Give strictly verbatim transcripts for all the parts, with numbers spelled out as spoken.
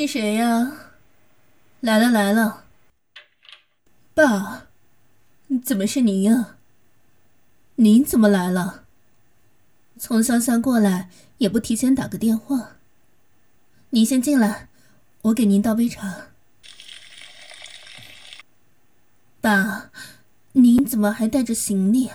是谁呀？来了来了。爸，怎么是您呀？您怎么来了？从乡下过来也不提前打个电话。您先进来，我给您倒杯茶。爸，您怎么还带着行李？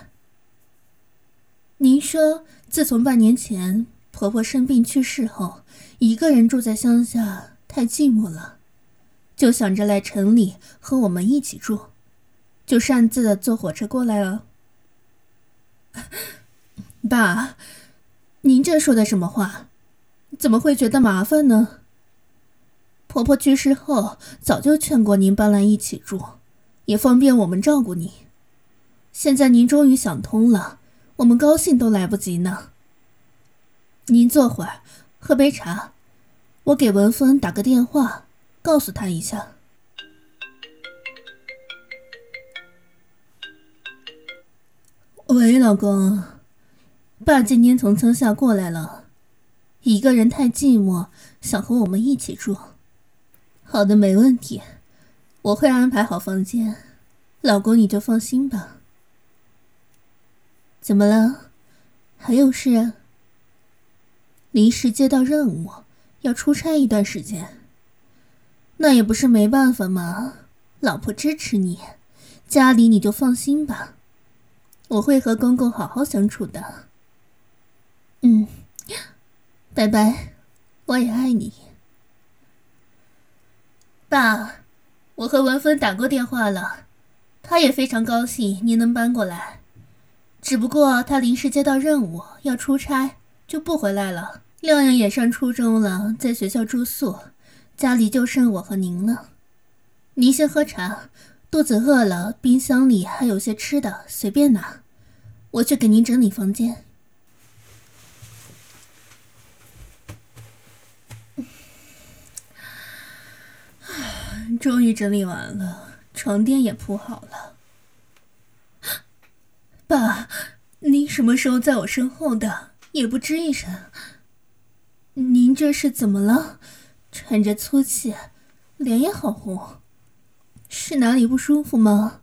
您说自从半年前婆婆生病去世后，一个人住在乡下太寂寞了，就想着来城里和我们一起住，就擅自坐火车过来了。爸，您这说的什么话？怎么会觉得麻烦呢？婆婆去世后早就劝过您搬来一起住，也方便我们照顾你。现在您终于想通了，我们高兴都来不及呢。您坐会儿，喝杯茶，我给文芬打个电话，告诉她一下。喂，老公，爸今天从乡下过来了，一个人太寂寞，想和我们一起住。好的，没问题，我会安排好房间，老公你就放心吧。怎么了？还有事啊？临时接到任务，要出差一段时间。那也不是没办法嘛，老婆支持你，家里你就放心吧，我会和公公好好相处的。嗯，拜拜，我也爱你。爸，我和文芬打过电话了，她也非常高兴您能搬过来，只不过她临时接到任务要出差，就不回来了。亮亮也上初中了，在学校住宿，家里就剩我和您了。您先喝茶，肚子饿了，冰箱里还有些吃的，随便拿，我去给您整理房间。终于整理完了，床垫也铺好了。爸，您什么时候在我身后的，也不吱一声。您这是怎么了？喘着粗气，脸也好红，是哪里不舒服吗？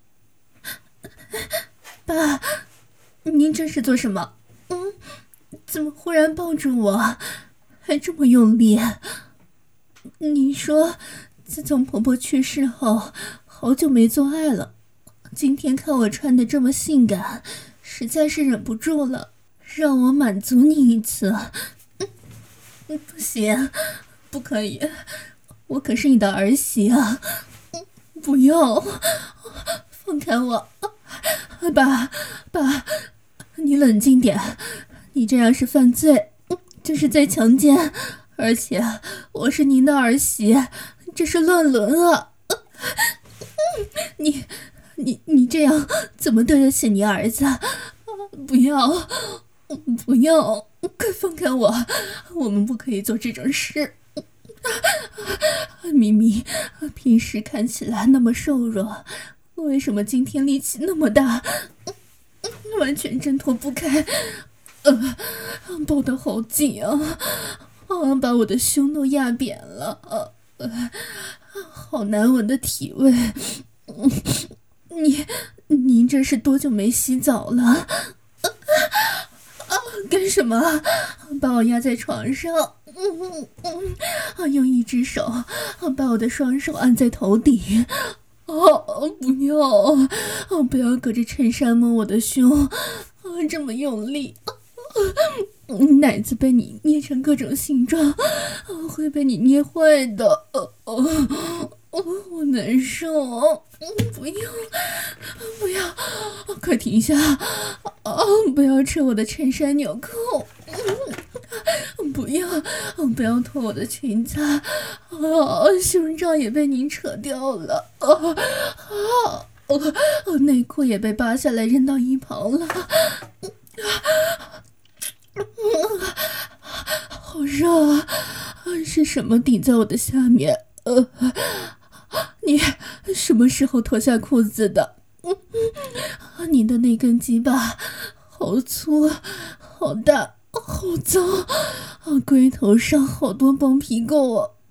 爸，您这是做什么？嗯，怎么忽然抱住我，还这么用力？你说自从婆婆去世后，好久没做爱了，今天看我穿得这么性感，实在是忍不住了，让我满足你一次。嗯，不行，不可以，我可是你的儿媳啊！不要，放开我！爸，爸，你冷静点，你这样是犯罪，这是在强奸，而且我是您的儿媳，这是乱伦啊！你你你这样怎么对得起你儿子？不要不要，快放开我，我们不可以做这种事。明明平时看起来那么瘦弱，为什么今天力气那么大，完全挣脱不开，呃，抱得好紧啊，啊，把我的胸都压扁了，呃，好难闻的体味。你您这是多久没洗澡了？啊，干什么？把我压在床上，嗯嗯啊，用一只手把我的双手按在头顶。哦，不要，哦，不要隔着衬衫摸我的胸，啊，这么用力，啊，奶子被你捏成各种形状，啊，会被你捏坏的，哦哦哦，我难受，不要，不要，快停下，啊，不要扯我的衬衫纽扣，不要，不要脱我的裙子，啊，胸罩也被您扯掉了，啊啊，啊，内裤也被扒下来扔到一旁了，好热啊！是什么顶在我的下面？呃，你什么时候脱下裤子的？嗯，你的那根鸡巴好粗，好大，好脏，龟头上好多包皮垢啊！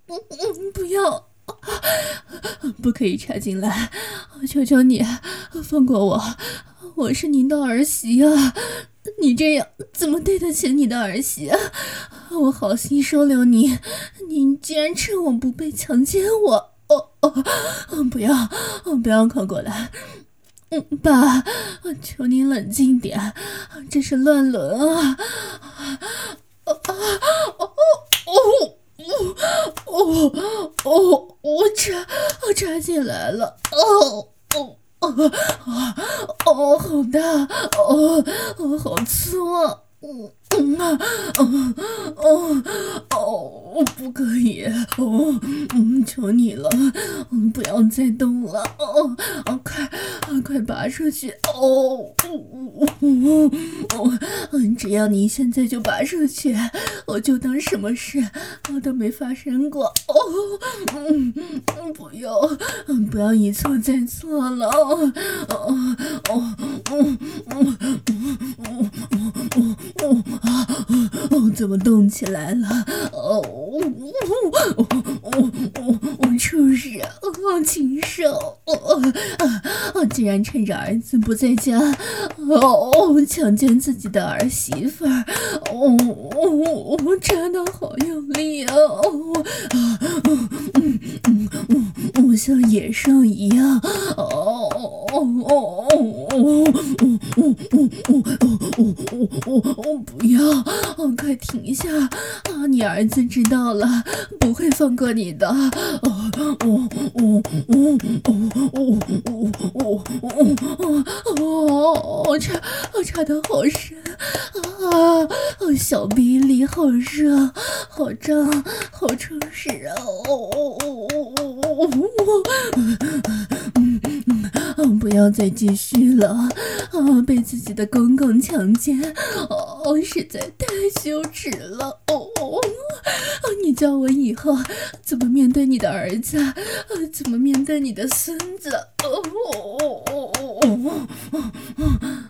嗯，不要，不可以插进来，求求你放过我，我是您的儿媳啊！你这样怎么对得起你的儿媳啊？我好心收留你，你竟然趁我不备强奸我！哦哦，不要，不要靠过来！嗯，爸，求您冷静点，这是乱伦啊！哦哦哦哦哦！我插，我插进来了！哦哦哦哦，好大！哦哦，好粗啊！嗯嗯啊，哦哦哦，不可以！哦，嗯，求你了，嗯，不要再动了！哦哦，快啊，快拔出去！哦哦哦哦，嗯，只要你现在就拔出去，我就当什么事我都没发生过！哦，嗯嗯，不要，嗯，不要一错再错了！哦哦哦哦哦哦哦哦啊！哦，怎么动起来了？哦，哦哦哦，我出事！哦，禽兽！哦啊啊！竟然趁着儿子不在家，哦，强奸自己的儿媳妇儿！哦哦哦，插得好用力啊！哦啊嗯嗯嗯嗯嗯，像野兽一样！哦哦哦哦哦哦哦哦哦哦哦哦！不要！哦，快停下！啊，你儿子知道了，不会放过你的！哦哦哦哦哦哦哦哦哦哦！插，插得好深啊！哦，小臂力好热，好胀，好充实啊！哦哦哦哦哦哦！嗯嗯，不要再继续了！啊，被自己的公公强奸，哦，实在太羞耻了！哦哦，你教我以后怎么面对你的儿子，啊，怎么面对你的孙子？哦哦哦哦哦哦哦！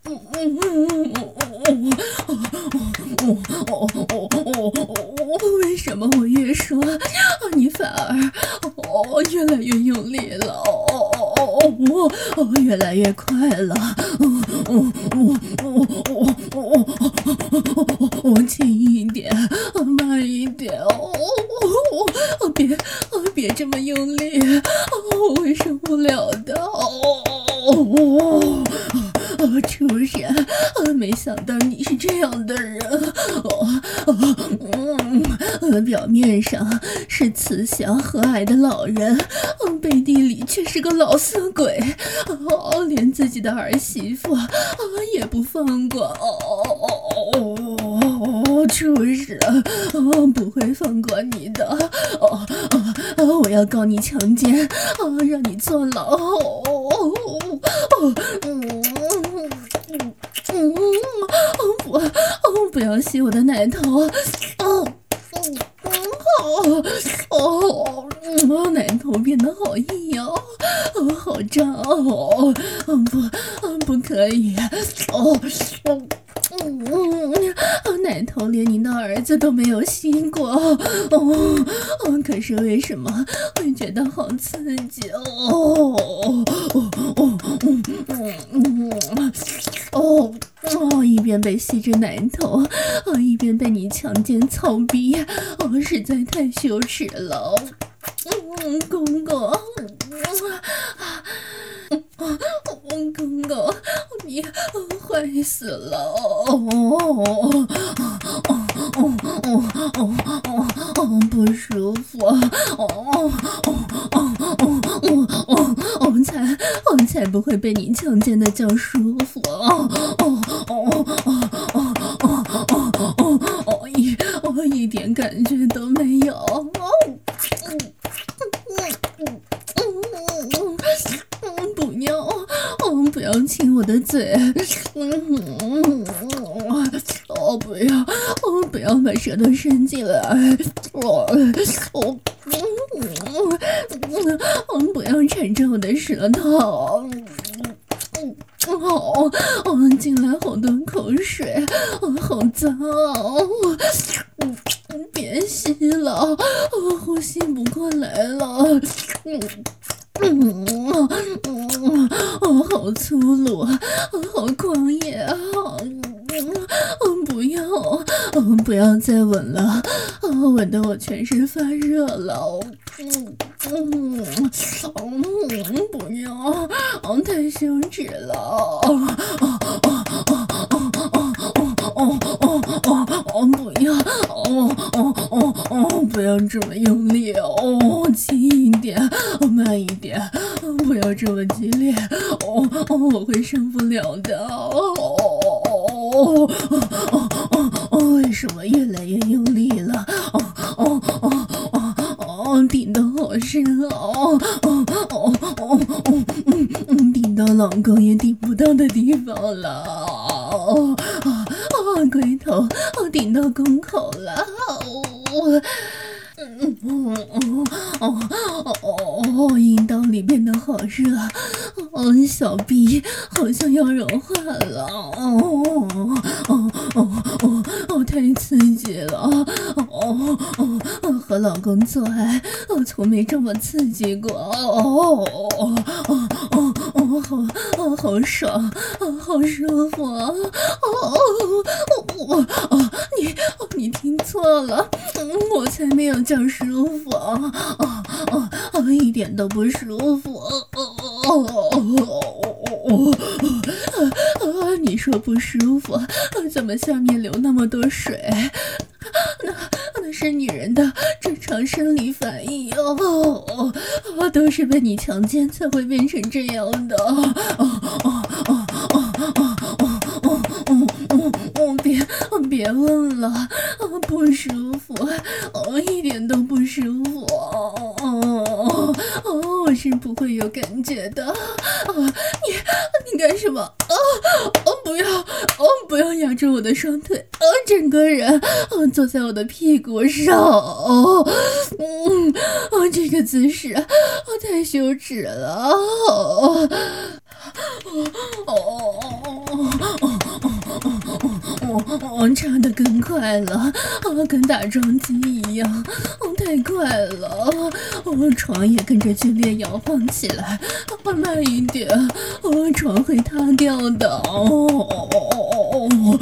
为什么我越说，你反而哦越来越用力了？哦哦哦哦，越来越快了！哦哦哦哦哦哦哦，轻一点，慢一点！哦哦，别别这么用力！哦，我会受不了的！哦哦。哦，畜生！哦，没想到你是这样的人。哦哦嗯，表面上是慈祥和蔼的老人，嗯，背地里却是个老色鬼。哦，连自己的儿媳妇啊也不放过。哦哦哦，畜生！哦，不会放过你的。哦哦，我要告你强奸，哦，让你坐牢。哦哦哦嗯。嗯，不，哦，不要吸我的奶头！哦，哦，哦，哦，奶头变得好硬哦，哦，好胀哦，不，不可以！哦，嗯嗯，奶头连您的儿子都没有吸过，哦，哦，可是为什么会觉得好刺激？哦，哦，哦，哦，嗯嗯嗯。哦哦，一边被吸着奶头，哦，一边被你强奸操逼，哦，实在太羞耻了。嗯，公公，嗯，公公，你坏死了！哦哦哦哦哦哦哦，不舒服！哦哦哦哦哦哦哦，才哦才不会被你强奸的叫舒服！哦哦哦哦哦哦哦哦哦，一哦一点感觉都没有！哦，嗯嗯嗯嗯嗯，不要！哦，不要亲我的嘴！嗯，哦，不要！哦，不要把舌头伸进来！哦，哦，嗯，嗯，不要缠着我的舌头！哦哦，进来好多口水，哦，好脏哦！嗯别吸了，我呼吸不过来了。嗯嗯嗯，哦，好粗鲁，好狂野啊！嗯，不要，嗯，不要再吻了，嗯，吻得我全身发热了。嗯嗯嗯，不要，嗯，太羞耻了。哦哦哦哦哦哦哦哦哦哦，不要，哦哦哦哦，不要这么用力哦，轻一点，慢一点，不要这么激烈，哦哦，我会受不了的。哦哦哦哦哦，为什么越来越用力了？哦哦哦哦哦，顶得好深哦哦哦哦哦嗯嗯，顶到老公也顶不到的地方了。哦哦哦，龟头哦顶到宫口了。哦。嗯嗯哦哦哦，阴道里变得好热，哦，小臂好像要融化了，哦哦哦哦哦，太刺激了，哦哦哦，和老公做爱，我从没这么刺激过，哦哦哦哦哦，好哦好爽，哦好舒服，哦哦哦哦，你你听错了，嗯，我才没有叫舒服，哦哦哦，一点都不舒服，哦哦哦哦哦，你说不舒服，怎么下面流那么多水？那那是女人的正常生理反应哦，哦，都是被你强奸才会变成这样的，哦哦哦哦哦哦哦哦哦，别别问了，不舒服，哦，一点都不舒服，哦哦哦，我是不会有感觉的，哦，你你干什么？哦哦，不要，哦不要压住我的双腿，哦，整个人哦坐在我的屁股上，哦，嗯，哦这个姿势，哦太羞耻了，哦哦哦哦哦哦哦哦，插得更快了，啊，跟打桩机一样，哦，太快了，哦，床也跟着剧烈摇晃起来，啊，慢一点，哦，床会塌掉的，哦哦哦哦哦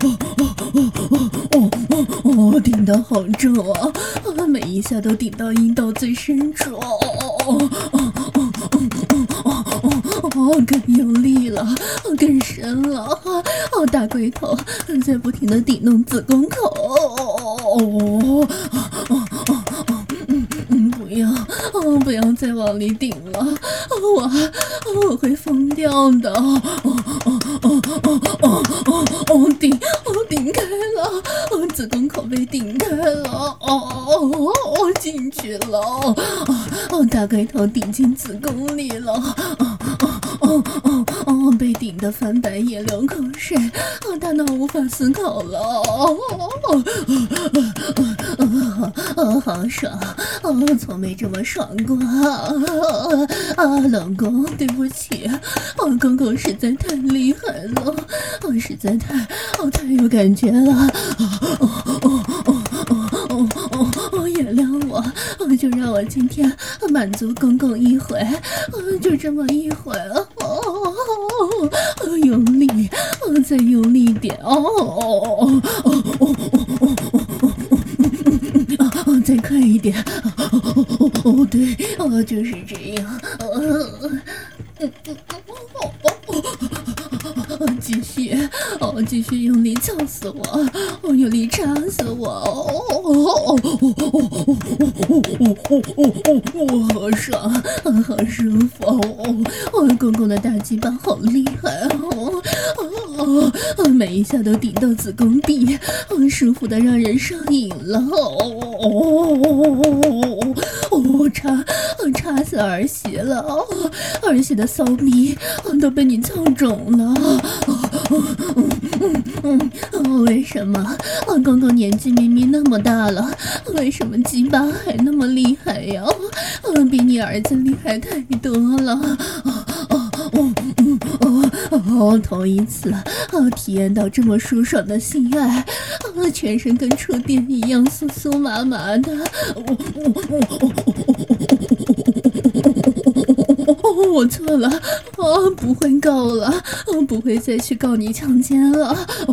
哦哦哦，顶得好重啊，啊，每一下都顶到阴道最深处，哦哦哦哦哦哦哦，更用力了，更深了，哦，大龟头在不停的顶弄子宫口，哦哦哦哦哦，嗯嗯，不要，哦，不要再往里顶了，我我会疯掉的，哦哦哦哦哦哦哦，顶，哦顶开了，哦子宫口被顶开了，哦哦哦进去了，哦哦大龟头顶进子宫里了，哦哦哦哦哦被顶得翻白眼流口水，哦大脑无法思考了，哦哦哦哦哦好爽，哦从没这么爽过，啊老公对不起，哦公公实在太厉害了，哦实在太哦太有感觉了，哦哦哦哦哦哦哦原谅我，哦就让我今天满足公公一回，哦就这么一回，哦哦哦用力，哦再用力一点，哦哦哦哦哦哦哦再快一点，哦哦哦对，哦就是这样，哦嗯嗯哦哦继续，哦，继续用力操死我，哦，用力插死我，哦哦哦哦哦哦哦哦哦，好爽，好舒服，哦，哦，公公的大鸡巴好厉害，哦哦哦，每一下都顶到子宫壁，哦，舒服的让人上瘾了，哦哦哦哦，插插死儿媳了，哦，儿媳的骚逼都被你操肿了。哦嗯嗯嗯嗯，为什么？我公公年纪明明那么大了，为什么鸡巴还那么厉害呀？嗯，比你儿子厉害太多了。哦哦哦嗯哦哦，头一次啊体验到这么舒爽的性爱，啊，全身跟触电一样酥酥麻麻的。哦，我错了，啊，不会告了，啊，不会再去告你强奸了。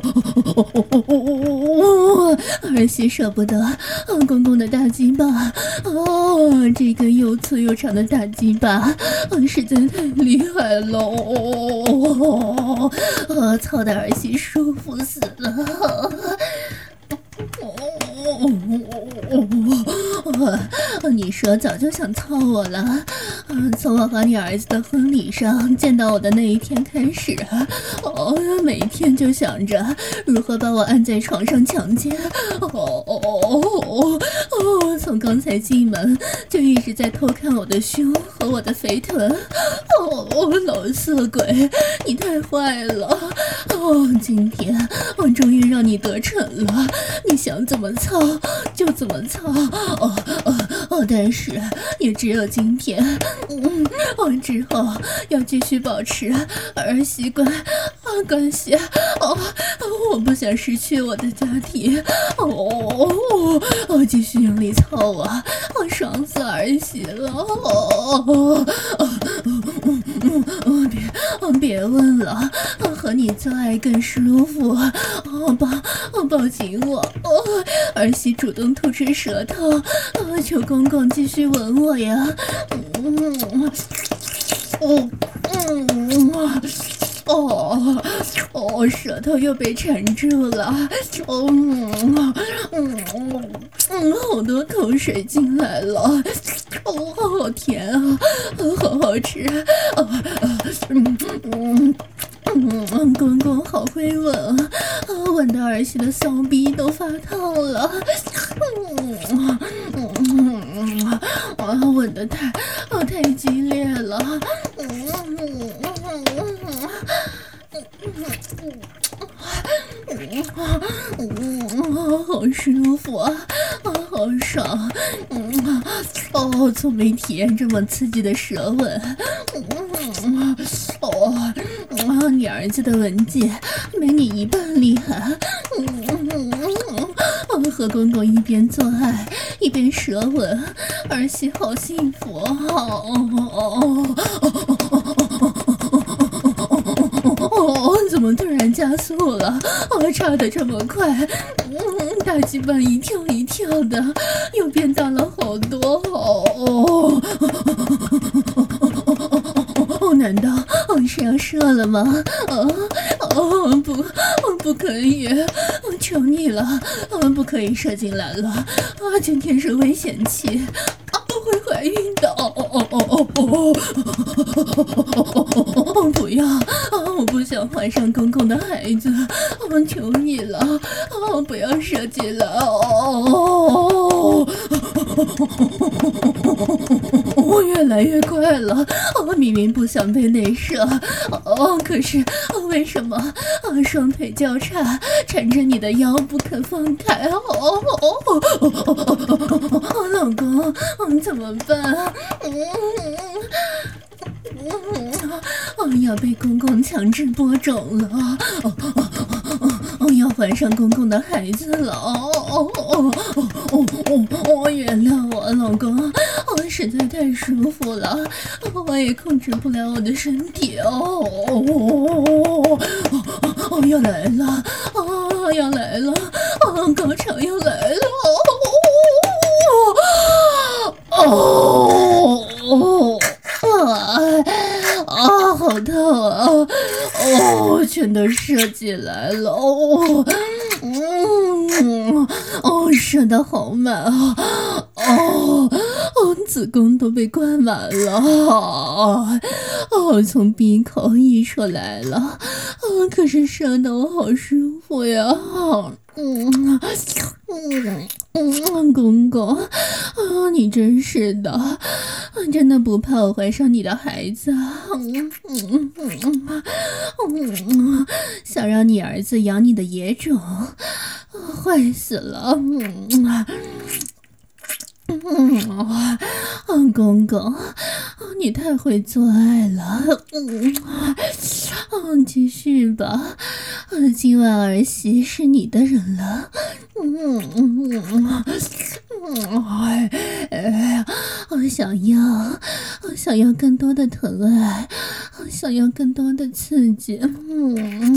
哦，儿媳舍不得，啊，公公的大鸡巴，哦，这个又粗又长的大鸡巴，啊，实在太厉害了，哦，啊，操的儿媳舒服死了。哦，你说早就想操我了，嗯，从我和你儿子的婚礼上见到我的那一天开始，哦，每天就想着如何把我按在床上强奸，哦哦哦哦，从刚才进门就一直在偷看我的胸和我的肥臀，哦，老色鬼，你太坏了，哦，今天我终于让你得逞了，你想怎么操就怎么操，哦哦哦，但是也只有今天，嗯，哦，之后要继续保持儿媳关啊关系，哦，我不想失去我的家庭，哦哦哦，继续用力操我，我爽死儿媳了，哦哦哦哦，别哦别问了，和你做爱更舒服，哦抱哦抱紧我，哦，儿媳主动吐出舌头，哦，求公公继续吻我呀，嗯嗯嗯哦哦，舌头又被缠住了，哦嗯嗯嗯，好多口水进来了，哦，好甜啊，好好吃，哦嗯嗯。嗯，公公好会吻啊，吻到儿媳的骚逼都发烫了。嗯嗯啊，吻得太啊太激烈了。嗯嗯嗯，好舒服啊，啊，好爽。嗯，哦，从没体验这么刺激的舌吻。嗯，哦。啊，你儿子的文技没你一半厉害。嗯嗯嗯，和公公一边做爱一边舌吻，儿媳好幸福哦。哦，怎么突然加速了？哦，插得这么快，嗯，大鸡巴一跳一跳的，又变大了好多哦。哦，难道哦是要射了吗？哦哦不，哦不可以，我求你了，哦不可以射进来了，啊今天是危险期，啊会怀孕的，哦哦哦哦哦哦哦不要，啊我不想怀上公公的孩子，我求你了，啊不要射进来，哦。我越来越快了，我明明不想被内射，哦，可是为什么啊双腿交叉缠着你的腰不肯放开？哦哦哦哦哦，老公，嗯，怎么办？嗯嗯，哦，要被公公强制播种了，哦哦哦哦，要怀上公公的孩子了，哦哦哦哦哦哦哦，原谅我，老公，我实在太舒服了，我也控制不了我的身体，哦哦哦，要来了，哦，要来了，哦，高潮要来了，哦哦啊啊，好痛啊！哦，全都射进来了，哦，嗯，哦，射得好满啊，哦，哦，子宫都被灌满了，哦，从鼻口溢出来了，啊，可是射得我好舒服呀，嗯嗯嗯，公公，啊，你真是的，真的不怕我怀上你的孩子？嗯嗯嗯嗯，想让你儿子养你的野种，坏死了。嗯嗯，嗯，公公，你太会做爱了。嗯， 嗯，继续吧，嗯，今晚儿媳是你的人了。嗯嗯嗯嗯，哎哎，我想要，我想要更多的疼爱，我想要更多的刺激。嗯